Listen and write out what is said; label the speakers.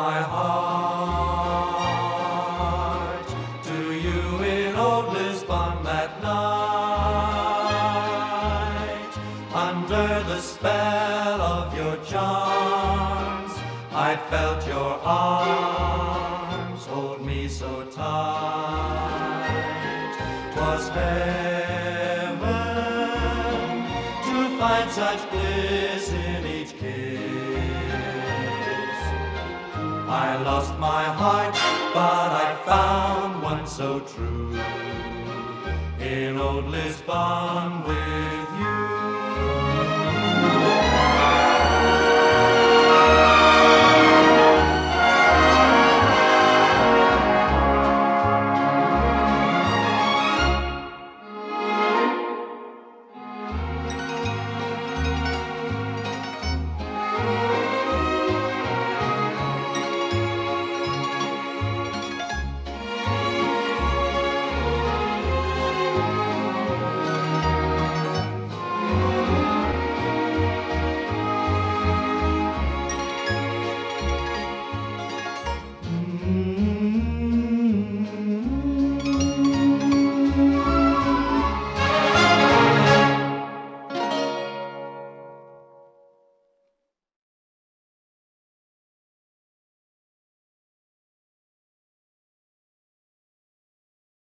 Speaker 1: my heart to you in old Lisbon that night. Under the spell of your charms, I felt your arms hold me so tight. 'Twas heaven to find such bliss in each kiss. I lost my heart, but I found one so true in old Lisbon with